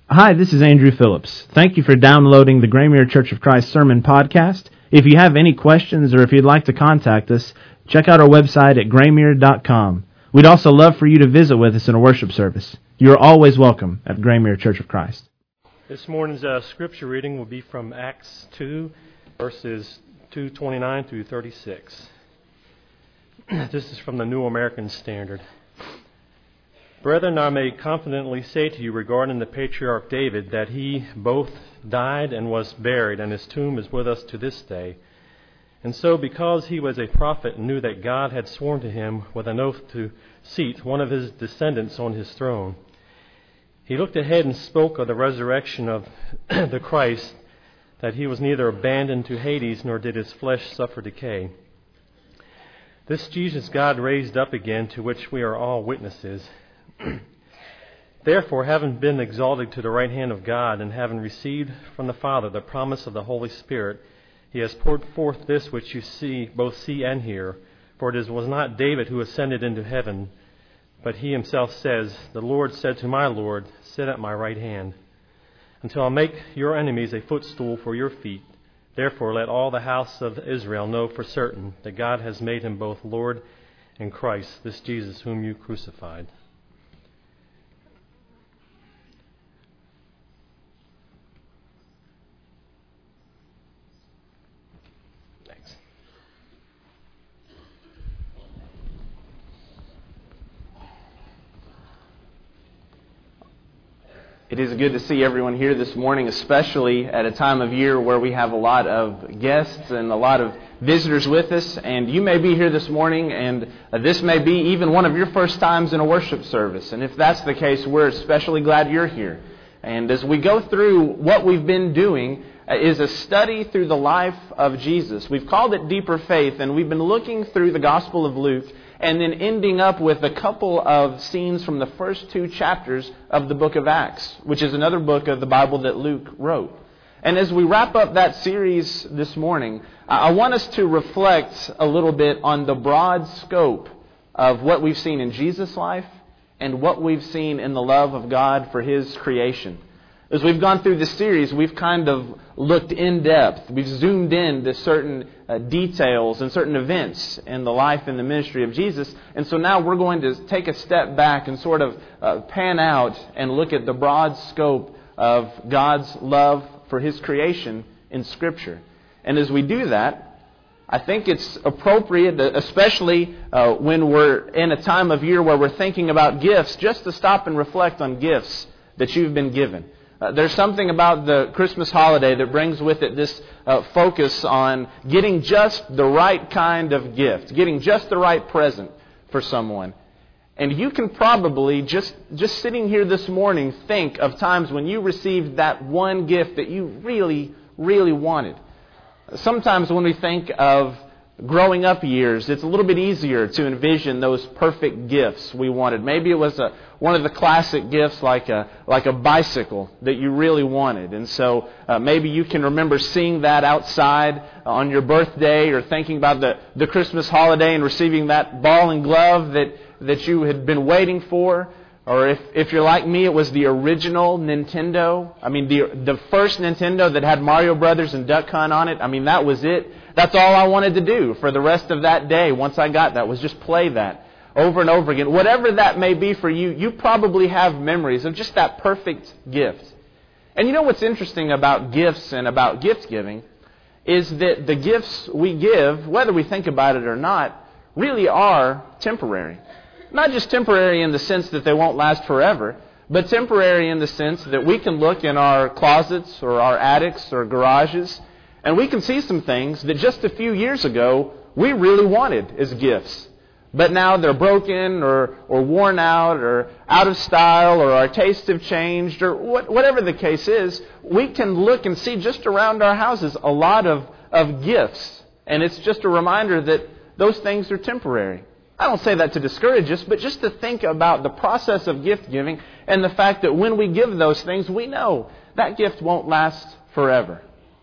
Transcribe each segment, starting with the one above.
Hi, this is Andrew Phillips. Thank you for downloading the Graymuir Church of Christ Sermon Podcast. If you have any questions or if you'd like to contact us, check out our website at graymuir.com. We'd also love for you to visit with us in a worship service. You're always welcome at Graymuir Church of Christ. This morning's scripture reading will be from Acts 2, verses 2:29 through 36. This is from the New American Standard. Brethren, I may confidently say to you regarding the patriarch David that he both died and was buried, and his tomb is with us to this day. And so, because he was a prophet and knew that God had sworn to him with an oath to seat one of his descendants on his throne, he looked ahead and spoke of the resurrection of the Christ, that he was neither abandoned to Hades nor did his flesh suffer decay. This Jesus God raised up again, to which we are all witnesses. Therefore, having been exalted to the right hand of God, and having received from the Father the promise of the Holy Spirit, he has poured forth this which you both see and hear. For it was not David who ascended into heaven, but he himself says, The Lord said to my Lord, Sit at my right hand, until I make your enemies a footstool for your feet. Therefore let all the house of Israel know for certain that God has made him both Lord and Christ, this Jesus whom you crucified. It is good to see everyone here this morning, especially at a time of year where we have a lot of guests and a lot of visitors with us. And you may be here this morning, and this may be even one of your first times in a worship service. And if that's the case, we're especially glad you're here. And as we go through what we've been doing is a study through the life of Jesus. We've called it Deeper Faith, and we've been looking through the Gospel of Luke and then ending up with a couple of scenes from the first two chapters of the book of Acts, which is another book of the Bible that Luke wrote. And as we wrap up that series this morning, I want us to reflect a little bit on the broad scope of what we've seen in Jesus' life and what we've seen in the love of God for His creation. As we've gone through this series, we've kind of looked in depth. We've zoomed in to certain details and certain events in the life and the ministry of Jesus. And so now we're going to take a step back and sort of pan out and look at the broad scope of God's love for His creation in Scripture. And as we do that, I think it's appropriate, especially when we're in a time of year where we're thinking about gifts, just to stop and reflect on gifts that you've been given. There's something about the Christmas holiday that brings with it this focus on getting just the right kind of gift, getting just the right present for someone. And you can probably, just sitting here this morning, think of times when you received that one gift that you really, really wanted. Sometimes when we think of growing up years, it's a little bit easier to envision those perfect gifts we wanted. Maybe it was one of the classic gifts like a bicycle that you really wanted. And so maybe you can remember seeing that outside on your birthday, or thinking about the Christmas holiday and receiving that ball and glove that you had been waiting for. Or if you're like me, it was the original Nintendo. I mean, the first Nintendo that had Mario Brothers and Duck Hunt on it. I mean, that was it. That's all I wanted to do for the rest of that day once I got that, was just play that over and over again. Whatever that may be for you, you probably have memories of just that perfect gift. And you know what's interesting about gifts and about gift giving is that the gifts we give, whether we think about it or not, really are temporary. Not just temporary in the sense that they won't last forever, but temporary in the sense that we can look in our closets or our attics or garages, and we can see some things that just a few years ago we really wanted as gifts. But now they're broken or worn out or out of style, or our tastes have changed, or whatever the case is, we can look and see just around our houses a lot of gifts. And it's just a reminder that those things are temporary. I don't say that to discourage us, but just to think about the process of gift giving and the fact that when we give those things, we know that gift won't last forever.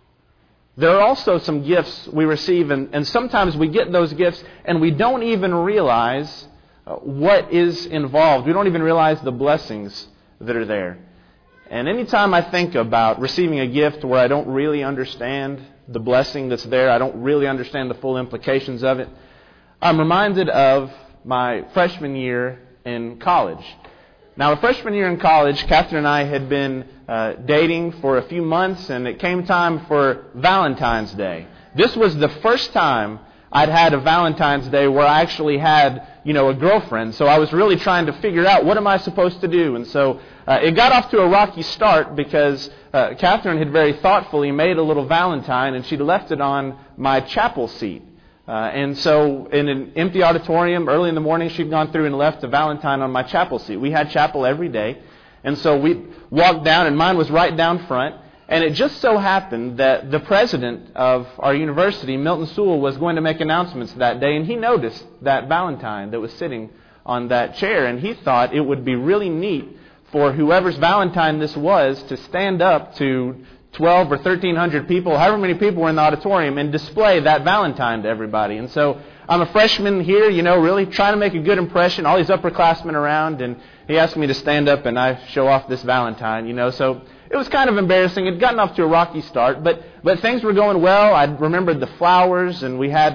There are also some gifts we receive, and sometimes we get those gifts and we don't even realize what is involved. We don't even realize the blessings that are there. And anytime I think about receiving a gift where I don't really understand the blessing that's there, I don't really understand the full implications of it, I'm reminded of my freshman year in college. Now, my freshman year in college, Catherine and I had been dating for a few months, and it came time for Valentine's Day. This was the first time I'd had a Valentine's Day where I actually had, a girlfriend. So I was really trying to figure out, what am I supposed to do? And so it got off to a rocky start because Catherine had very thoughtfully made a little Valentine, and she'd left it on my chapel seat. And so in an empty auditorium, early in the morning, she'd gone through and left a Valentine on my chapel seat. We had chapel every day. And so we walked down, and mine was right down front. And it just so happened that the president of our university, Milton Sewell, was going to make announcements that day. And he noticed that Valentine that was sitting on that chair. And he thought it would be really neat for whoever's Valentine this was to stand up to 12 or 1,300 people, however many people were in the auditorium, and display that Valentine to everybody. And so I'm a freshman here, really trying to make a good impression, all these upperclassmen around, and he asked me to stand up and I show off this Valentine, So it was kind of embarrassing. It had gotten off to a rocky start, but things were going well. I remembered the flowers, and we had,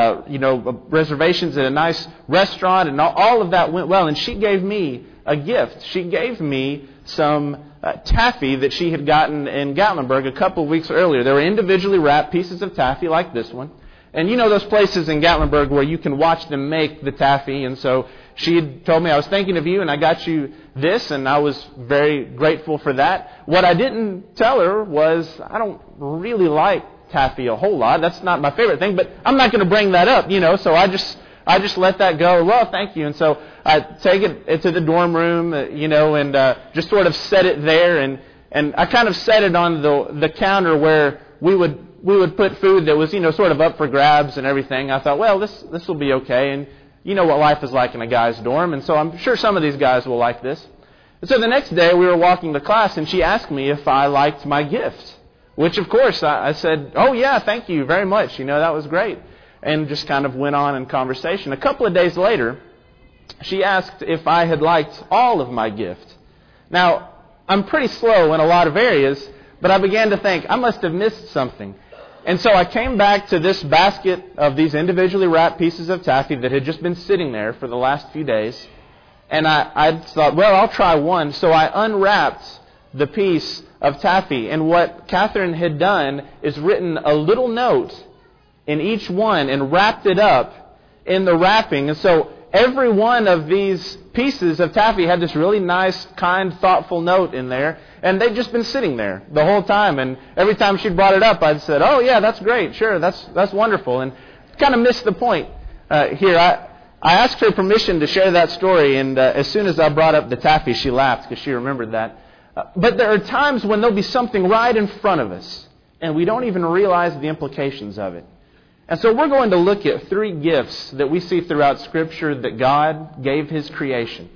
reservations at a nice restaurant, and all of that went well. And she gave me a gift. She gave me some taffy that she had gotten in Gatlinburg a couple of weeks earlier. They were individually wrapped pieces of taffy like this one. And those places in Gatlinburg where you can watch them make the taffy. And so she had told me, I was thinking of you and I got you this, and I was very grateful for that. What I didn't tell her was I don't really like taffy a whole lot. That's not my favorite thing, but I'm not going to bring that up, so I just let that go. Well, thank you. And so I take it to the dorm room, and just sort of set it there. And I kind of set it on the counter where we would put food that was, sort of up for grabs and everything. I thought, well, this will be okay. And you know what life is like in a guy's dorm. And so I'm sure some of these guys will like this. And so the next day we were walking to class, and she asked me if I liked my gift. Which, of course, I said, oh, yeah, thank you very much. That was great. And just kind of went on in conversation. A couple of days later, she asked if I had liked all of my gift. Now, I'm pretty slow in a lot of areas, but I began to think, I must have missed something. And so I came back to this basket of these individually wrapped pieces of taffy that had just been sitting there for the last few days. And I thought, well, I'll try one. So I unwrapped the piece of taffy. And what Catherine had done is written a little note in each one and wrapped it up in the wrapping. And so every one of these pieces of taffy had this really nice, kind, thoughtful note in there. And they'd just been sitting there the whole time. And every time she brought it up, I'd said, oh, yeah, that's great. Sure, that's wonderful. And kind of missed the point here. I asked her permission to share that story. And as soon as I brought up the taffy, she laughed because she remembered that. But there are times when there'll be something right in front of us, and we don't even realize the implications of it. And so we're going to look at three gifts that we see throughout Scripture that God gave His creation.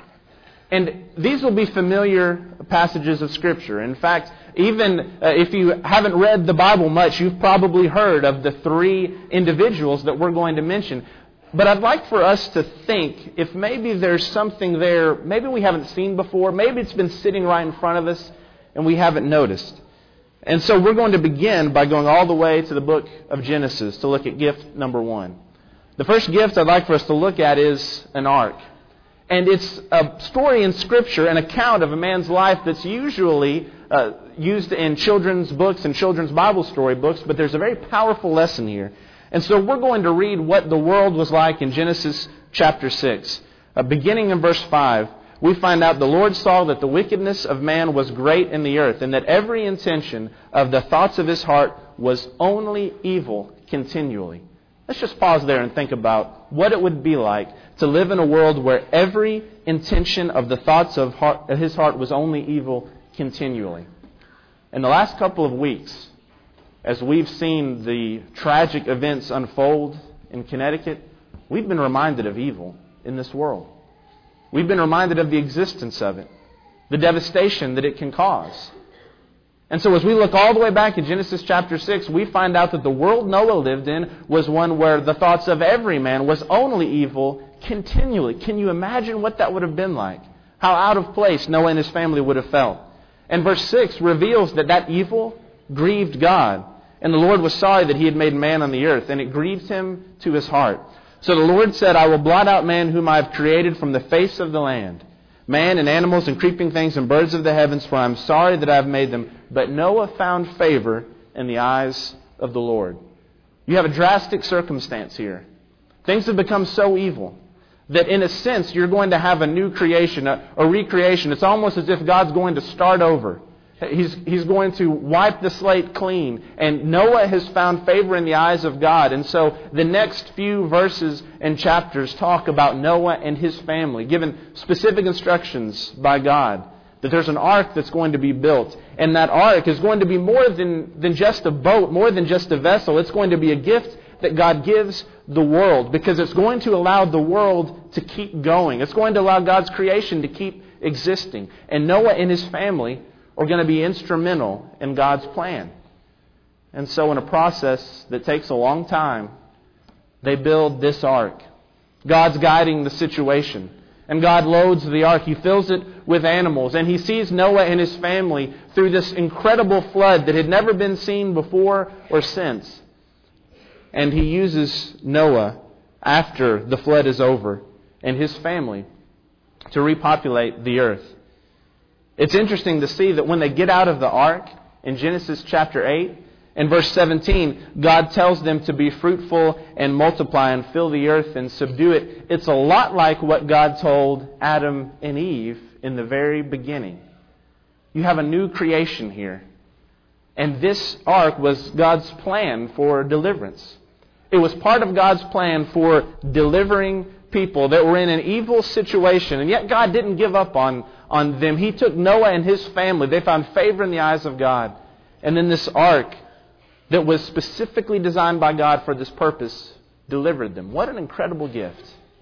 And these will be familiar passages of Scripture. In fact, even if you haven't read the Bible much, you've probably heard of the three individuals that we're going to mention. But I'd like for us to think if maybe there's something there, maybe we haven't seen before, maybe it's been sitting right in front of us and we haven't noticed. And so we're going to begin by going all the way to the book of Genesis to look at gift number one. The first gift I'd like for us to look at is an ark. And it's a story in Scripture, an account of a man's life that's usually used in children's books and children's Bible story books, but there's a very powerful lesson here. And so we're going to read what the world was like in Genesis chapter 6. Beginning in verse 5, we find out the Lord saw that the wickedness of man was great in the earth, and that every intention of the thoughts of his heart was only evil continually. Let's just pause there and think about what it would be like to live in a world where every intention of the thoughts of his heart was only evil continually. In the last couple of weeks, as we've seen the tragic events unfold in Connecticut, we've been reminded of evil in this world. We've been reminded of the existence of it, the devastation that it can cause. And so as we look all the way back in Genesis chapter 6, we find out that the world Noah lived in was one where the thoughts of every man was only evil continually. Can you imagine what that would have been like? How out of place Noah and his family would have felt. And verse 6 reveals that evil grieved God. And the Lord was sorry that He had made man on the earth, and it grieved Him to His heart. So the Lord said, I will blot out man whom I have created from the face of the land, man and animals and creeping things and birds of the heavens, for I am sorry that I have made them. But Noah found favor in the eyes of the Lord. You have a drastic circumstance here. Things have become so evil that in a sense you're going to have a new creation, a recreation. It's almost as if God's going to start over. He's going to wipe the slate clean. And Noah has found favor in the eyes of God. And so the next few verses and chapters talk about Noah and his family, given specific instructions by God that there's an ark that's going to be built. And that ark is going to be more than just a boat, more than just a vessel. It's going to be a gift that God gives the world, because it's going to allow the world to keep going. It's going to allow God's creation to keep existing. And Noah and his family are going to be instrumental in God's plan. And so in a process that takes a long time, they build this ark. God's guiding the situation. And God loads the ark. He fills it with animals. And He sees Noah and his family through this incredible flood that had never been seen before or since. And He uses Noah after the flood is over and his family to repopulate the earth. It's interesting to see that when they get out of the ark in Genesis chapter 8, in verse 17, God tells them to be fruitful and multiply and fill the earth and subdue it. It's a lot like what God told Adam and Eve in the very beginning. You have a new creation here. And this ark was God's plan for deliverance. It was part of God's plan for delivering people that were in an evil situation. And yet God didn't give up on them. He took Noah and his family. They found favor in the eyes of God. And then this ark that was specifically designed by God for this purpose delivered them. What an incredible gift.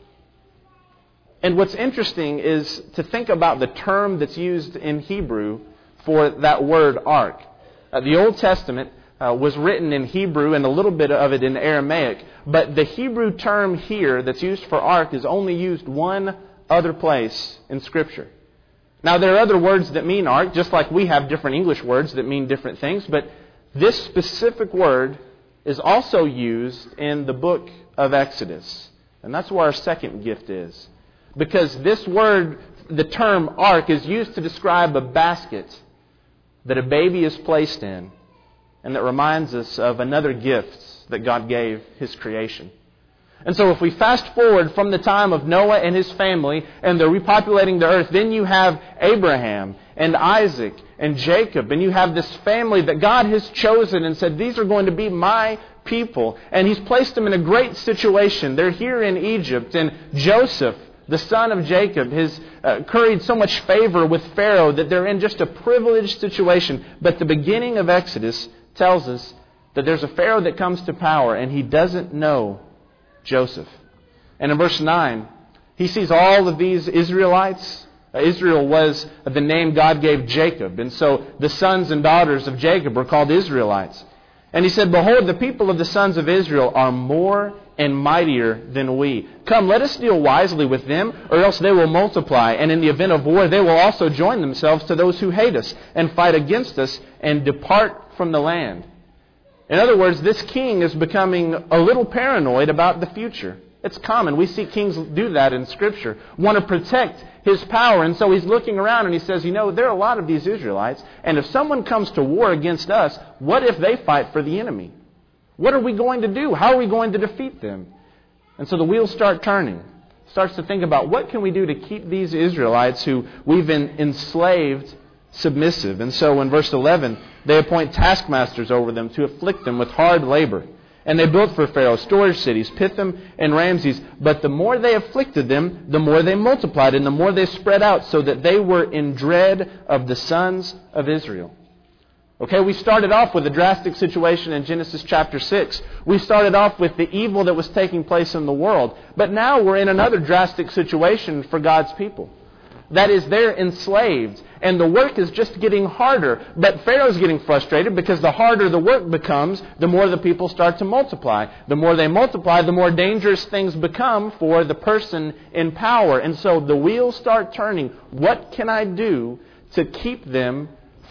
And what's interesting is to think about the term that's used in Hebrew for that word ark. The Old Testament was written in Hebrew and a little bit of it in Aramaic. But the Hebrew term here that's used for ark is only used one other place in Scripture. Now, there are other words that mean ark, just like we have different English words that mean different things. But this specific word is also used in the book of Exodus. And that's where our second gift is. Because this word, the term ark, is used to describe a basket that a baby is placed in. And that reminds us of another gift that God gave His creation. And so if we fast forward from the time of Noah and his family and they're repopulating the earth, then you have Abraham and Isaac and Jacob. And you have this family that God has chosen and said, these are going to be my people. And He's placed them in a great situation. They're here in Egypt. And Joseph, the son of Jacob, has curried so much favor with Pharaoh that they're in just a privileged situation. But the beginning of Exodus tells us that there's a Pharaoh that comes to power and he doesn't know Joseph. And in verse 9, he sees all of these Israelites. Israel was the name God gave Jacob. And so the sons and daughters of Jacob were called Israelites. And he said, behold, the people of the sons of Israel are more and mightier than we. Come, let us deal wisely with them, or else they will multiply. And in the event of war, they will also join themselves to those who hate us and fight against us and depart from the land. In other words, this king is becoming a little paranoid about the future. It's common. We see kings do that in Scripture. Want to protect his power. And so he's looking around and he says, there are a lot of these Israelites. And if someone comes to war against us, what if they fight for the enemy? What are we going to do? How are we going to defeat them? And so the wheels start turning. Starts to think about what can we do to keep these Israelites who we've enslaved submissive. And so in verse 11, they appoint taskmasters over them to afflict them with hard labor. And they built for Pharaoh storage cities, Pithom and Ramses. But the more they afflicted them, the more they multiplied and the more they spread out, so that they were in dread of the sons of Israel. Okay, we started off with a drastic situation in Genesis chapter 6. We started off with the evil that was taking place in the world. But now we're in another drastic situation for God's people. That is, they're enslaved, and the work is just getting harder. But Pharaoh's getting frustrated because the harder the work becomes, the more the people start to multiply. The more they multiply, the more dangerous things become for the person in power. And so the wheels start turning. What can I do to keep them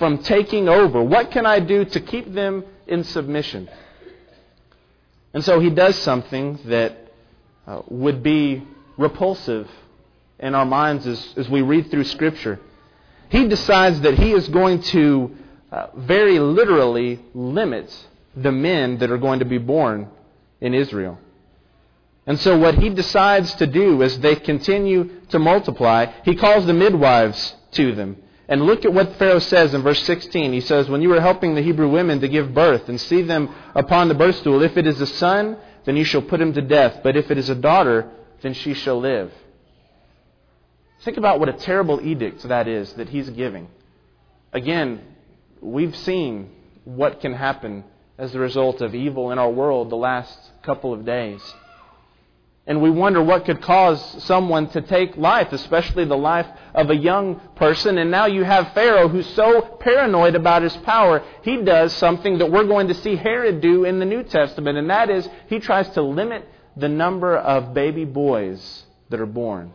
from taking over? What can I do to keep them in submission? And so he does something that would be repulsive in our minds as we read through Scripture. He decides that he is going to very literally limit the men that are going to be born in Israel. And so what he decides to do as they continue to multiply, he calls the midwives to them. And look at what Pharaoh says in verse 16. He says, when you are helping the Hebrew women to give birth and see them upon the birth stool, if it is a son, then you shall put him to death. But if it is a daughter, then she shall live. Think about what a terrible edict that is that he's giving. Again, we've seen what can happen as a result of evil in our world the last couple of days. And we wonder what could cause someone to take life, especially the life of a young person. And now you have Pharaoh who's so paranoid about his power, he does something that we're going to see Herod do in the New Testament. And that is, he tries to limit the number of baby boys that are born.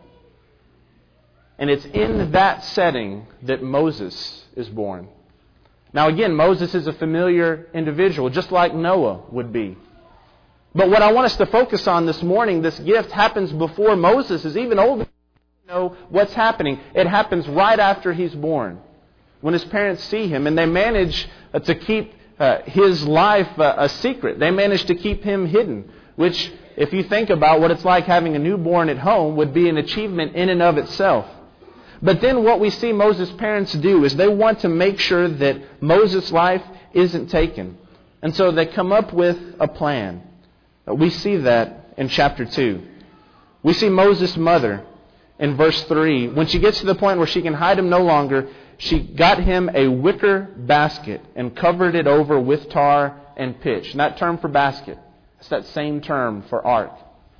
And it's in that setting that Moses is born. Now again, Moses is a familiar individual, just like Noah would be. But what I want us to focus on this morning, this gift happens before Moses is even old enough to know what's happening. It happens right after he's born, when his parents see him, and they manage to keep his life a secret. They manage to keep him hidden, which, if you think about what it's like having a newborn at home, would be an achievement in and of itself. But then what we see Moses' parents do is they want to make sure that Moses' life isn't taken. And so they come up with a plan. We see that in chapter 2. We see Moses' mother in verse 3. When she gets to the point where she can hide him no longer, she got him a wicker basket and covered it over with tar and pitch. And that term for basket, it's that same term for ark.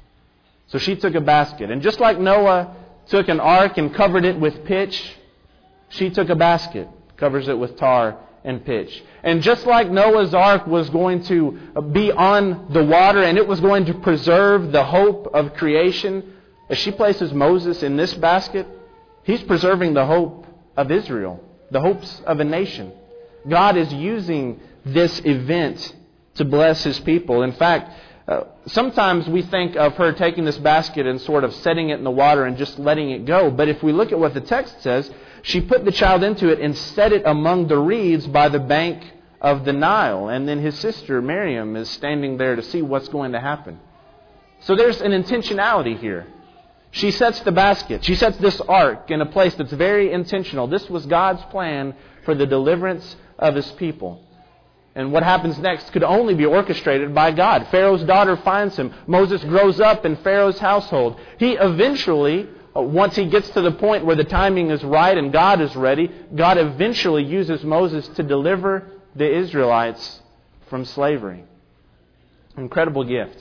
So she took a basket. And just like Noah took an ark and covered it with pitch, she took a basket, covers it with tar and pitch. And just like Noah's ark was going to be on the water and it was going to preserve the hope of creation, as she places Moses in this basket, he's preserving the hope of Israel, the hopes of a nation. God is using this event to bless His people. In fact, sometimes we think of her taking this basket and sort of setting it in the water and just letting it go. But if we look at what the text says, she put the child into it and set it among the reeds by the bank of the Nile. And then his sister, Miriam, is standing there to see what's going to happen. So there's an intentionality here. She sets the basket. She sets this ark in a place that's very intentional. This was God's plan for the deliverance of His people. And what happens next could only be orchestrated by God. Pharaoh's daughter finds him. Moses grows up in Pharaoh's household. He eventually, once he gets to the point where the timing is right and God is ready, God eventually uses Moses to deliver the Israelites from slavery. Incredible gift.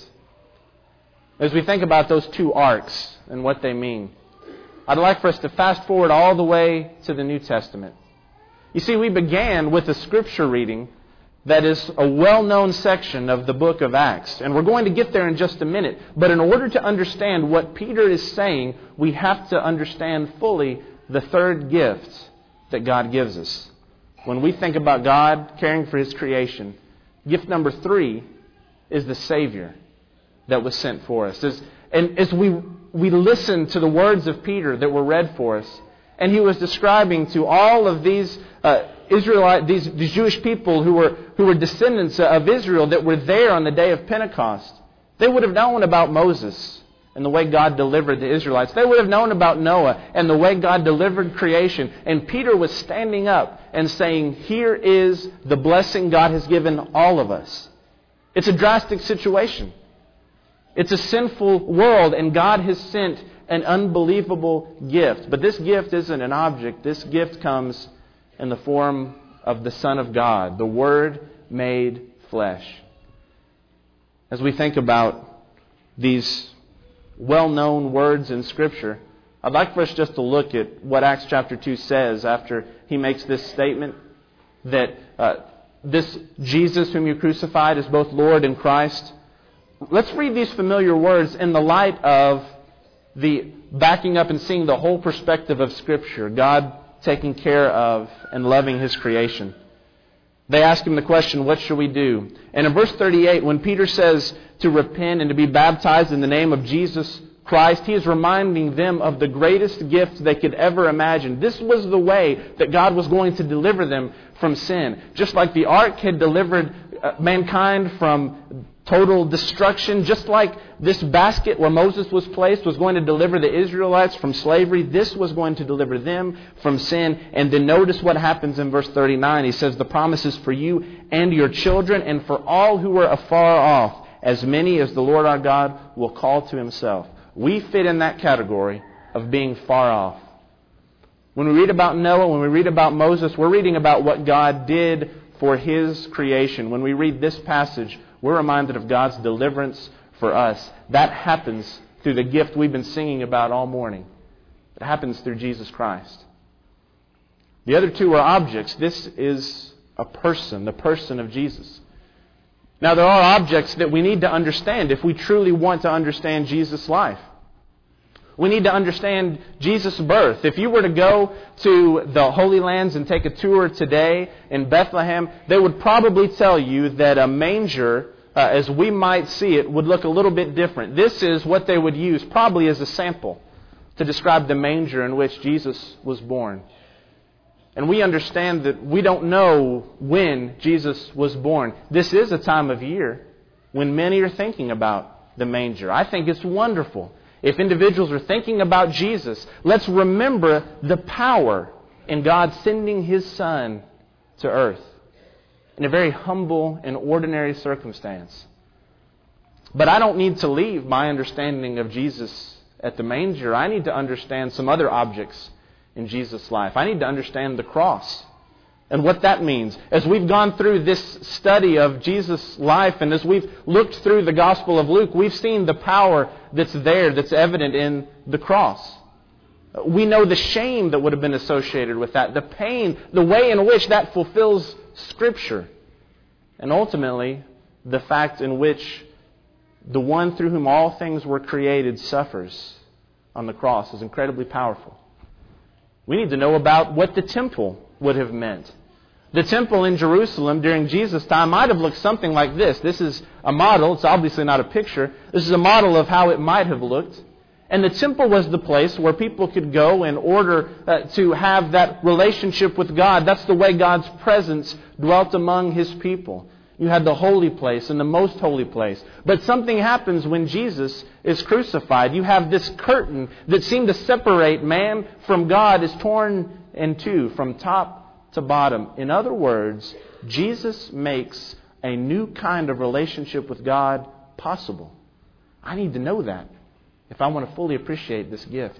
As we think about those two arks and what they mean, I'd like for us to fast forward all the way to the New Testament. You see, we began with a scripture reading that is a well-known section of the book of Acts. And we're going to get there in just a minute. But in order to understand what Peter is saying, we have to understand fully the third gift that God gives us. When we think about God caring for His creation, gift number 3 is the Savior that was sent for us. As we listen to the words of Peter that were read for us, and he was describing to all of these these Jewish people who were descendants of Israel that were there on the day of Pentecost, they would have known about Moses and the way God delivered the Israelites. They would have known about Noah and the way God delivered creation. And Peter was standing up and saying, here is the blessing God has given all of us. It's a drastic situation. It's a sinful world, and God has sent an unbelievable gift. But this gift isn't an object. This gift comes in the form of the Son of God, the Word made flesh. As we think about these well-known words in Scripture, I'd like for us just to look at what Acts chapter 2 says after he makes this statement that this Jesus whom you crucified is both Lord and Christ. Let's read these familiar words in the light of the backing up and seeing the whole perspective of Scripture. God taking care of and loving His creation. They ask Him the question, what should we do? And in verse 38, when Peter says to repent and to be baptized in the name of Jesus Christ, he is reminding them of the greatest gift they could ever imagine. This was the way that God was going to deliver them from sin. Just like the ark had delivered mankind from total destruction, just like this basket where Moses was placed was going to deliver the Israelites from slavery, this was going to deliver them from sin. And then notice what happens in verse 39. He says, the promise is for you and your children and for all who are afar off, as many as the Lord our God will call to Himself. We fit in that category of being far off. When we read about Noah, when we read about Moses, we're reading about what God did for His creation. When we read this passage, we're reminded of God's deliverance for us. That happens through the gift we've been singing about all morning. It happens through Jesus Christ. The other two are objects. This is a person, the person of Jesus. Now, there are objects that we need to understand if we truly want to understand Jesus' life. We need to understand Jesus' birth. If you were to go to the Holy Lands and take a tour today in Bethlehem, they would probably tell you that a manger, as we might see it, would look a little bit different. This is what they would use probably as a sample to describe the manger in which Jesus was born. And we understand that we don't know when Jesus was born. This is a time of year when many are thinking about the manger. I think it's wonderful. If individuals are thinking about Jesus, let's remember the power in God sending His Son to earth in a very humble and ordinary circumstance. But I don't need to leave my understanding of Jesus at the manger. I need to understand some other objects in Jesus' life. I need to understand the cross and what that means. As we've gone through this study of Jesus' life and as we've looked through the Gospel of Luke, we've seen the power that's there, that's evident in the cross. We know the shame that would have been associated with that, the pain, the way in which that fulfills Scripture, and ultimately the fact in which the one through whom all things were created suffers on the cross is incredibly powerful. We need to know about what the temple would have meant. The temple in Jerusalem during Jesus' time might have looked something like this. This is a model. It's obviously not a picture. This is a model of how it might have looked. And the temple was the place where people could go in order to have that relationship with God. That's the way God's presence dwelt among His people. You had the holy place and the most holy place. But something happens when Jesus is crucified. You have this curtain that seemed to separate man from God is torn in two from top to bottom. In other words, Jesus makes a new kind of relationship with God possible. I need to know that if I want to fully appreciate this gift.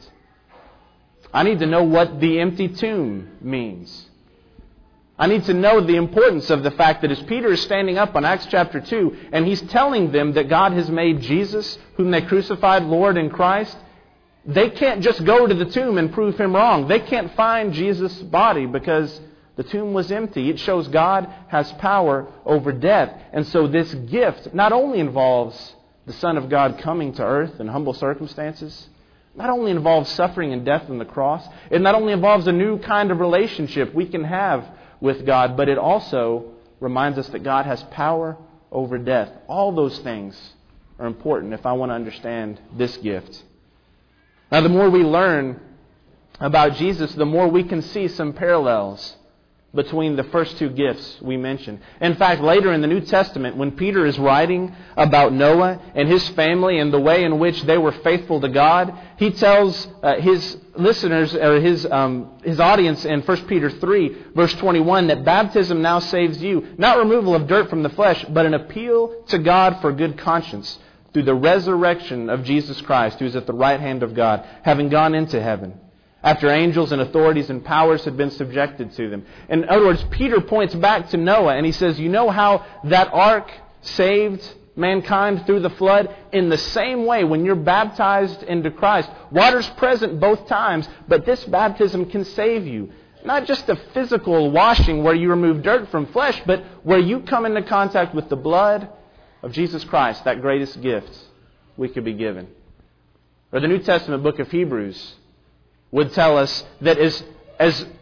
I need to know what the empty tomb means. I need to know the importance of the fact that as Peter is standing up on Acts chapter 2 and he's telling them that God has made Jesus, whom they crucified, Lord and Christ, they can't just go to the tomb and prove Him wrong. They can't find Jesus' body because the tomb was empty. It shows God has power over death. And so this gift not only involves the Son of God coming to earth in humble circumstances, not only involves suffering and death on the cross, it not only involves a new kind of relationship we can have with God, but it also reminds us that God has power over death. All those things are important if I want to understand this gift. Now, the more we learn about Jesus, the more we can see some parallels between the first two gifts we mentioned. In fact, later in the New Testament, when Peter is writing about Noah and his family and the way in which they were faithful to God, he tells his listeners, or his audience in 1 Peter 3, verse 21, that baptism now saves you, not removal of dirt from the flesh, but an appeal to God for good conscience through the resurrection of Jesus Christ, who is at the right hand of God, having gone into heaven, after angels and authorities and powers had been subjected to them. In other words, Peter points back to Noah and he says, you know how that ark saved mankind through the flood? In the same way, when you're baptized into Christ, water's present both times, but this baptism can save you. Not just a physical washing where you remove dirt from flesh, but where you come into contact with the blood of Jesus Christ, that greatest gift we could be given. Or the New Testament book of Hebrews would tell us that as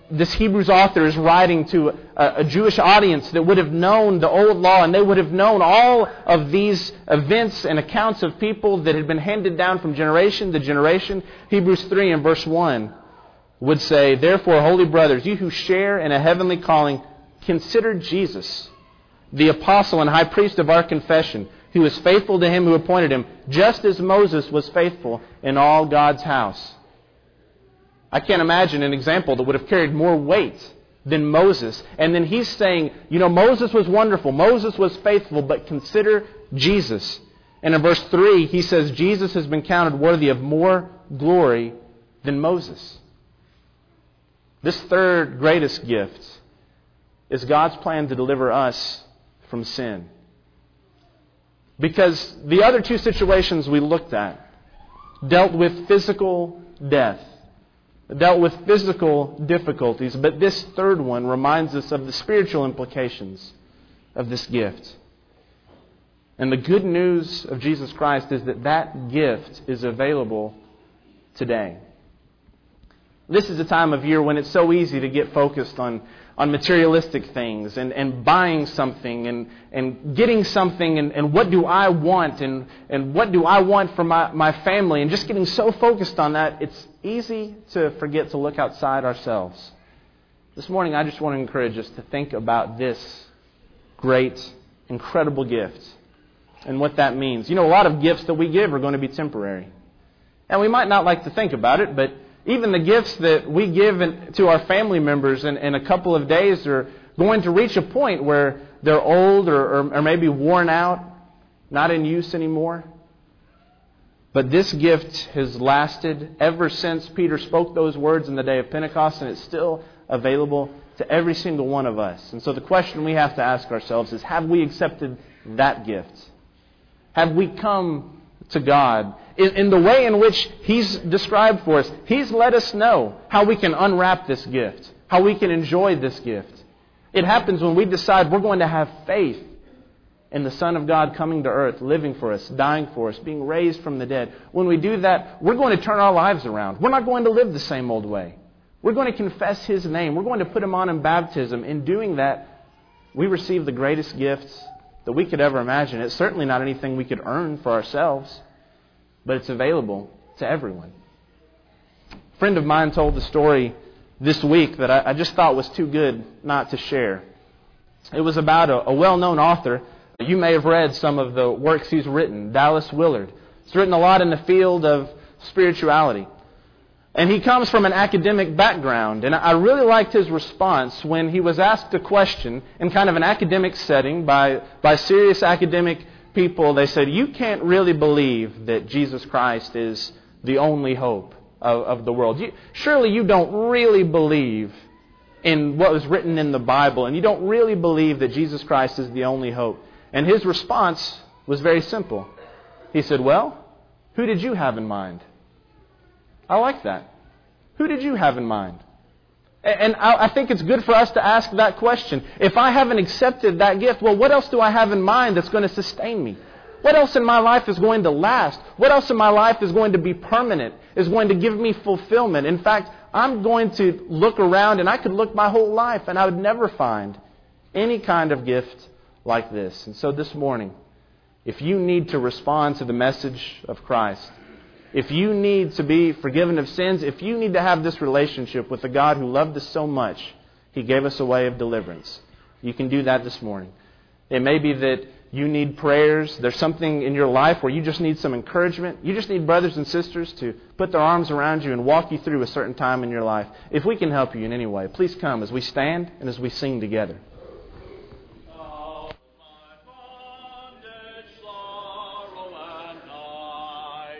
this Hebrews author is writing to a Jewish audience that would have known the old law, and they would have known all of these events and accounts of people that had been handed down from generation to generation. Hebrews 3 and verse 1 would say, "Therefore, holy brothers, you who share in a heavenly calling, consider Jesus, the apostle and high priest of our confession, who is faithful to Him who appointed Him, just as Moses was faithful in all God's house." I can't imagine an example that would have carried more weight than Moses. And then he's saying, Moses was wonderful, Moses was faithful, but consider Jesus. And in verse 3, he says, Jesus has been counted worthy of more glory than Moses. This third greatest gift is God's plan to deliver us from sin. Because the other two situations we looked at dealt with physical death, dealt with physical difficulties, but this third one reminds us of the spiritual implications of this gift. And the good news of Jesus Christ is that that gift is available today. This is a time of year when it's so easy to get focused on materialistic things and buying something and getting something and what do I want and what do I want for my family, and just getting so focused on that, it's easy to forget to look outside ourselves. This morning I just want to encourage us to think about this great, incredible gift and what that means. A lot of gifts that we give are going to be temporary. And we might not like to think about it, but even the gifts that we give to our family members in a couple of days are going to reach a point where they're old or maybe worn out, not in use anymore. But this gift has lasted ever since Peter spoke those words in the day of Pentecost, and it's still available to every single one of us. And so the question we have to ask ourselves is, have we accepted that gift? Have we come to God in the way in which He's described for us? He's let us know how we can unwrap this gift, how we can enjoy this gift. It happens when we decide we're going to have faith in the Son of God coming to earth, living for us, dying for us, being raised from the dead. When we do that, we're going to turn our lives around. We're not going to live the same old way. We're going to confess His name. We're going to put Him on in baptism. In doing that, we receive the greatest gifts that we could ever imagine. It's certainly not anything we could earn for ourselves, but it's available to everyone. A friend of mine told the story this week that I just thought was too good not to share. It was about a well-known author. You may have read some of the works he's written, Dallas Willard. He's written a lot in the field of spirituality. And he comes from an academic background. And I really liked his response when he was asked a question in kind of an academic setting by serious academic people. They said, "You can't really believe that Jesus Christ is the only hope of the world. Surely you don't really believe in what was written in the Bible, and you don't really believe that Jesus Christ is the only hope." And his response was very simple. He said, "Well, who did you have in mind?" I like that. Who did you have in mind? And I think it's good for us to ask that question. If I haven't accepted that gift, well, what else do I have in mind that's going to sustain me? What else in my life is going to last? What else in my life is going to be permanent, is going to give me fulfillment? In fact, I'm going to look around, and I could look my whole life, and I would never find any kind of gift like this. And so this morning, if you need to respond to the message of Christ, if you need to be forgiven of sins, if you need to have this relationship with the God who loved us so much, He gave us a way of deliverance, you can do that this morning. It may be that you need prayers. There's something in your life where you just need some encouragement. You just need brothers and sisters to put their arms around you and walk you through a certain time in your life. If we can help you in any way, please come as we stand and as we sing together.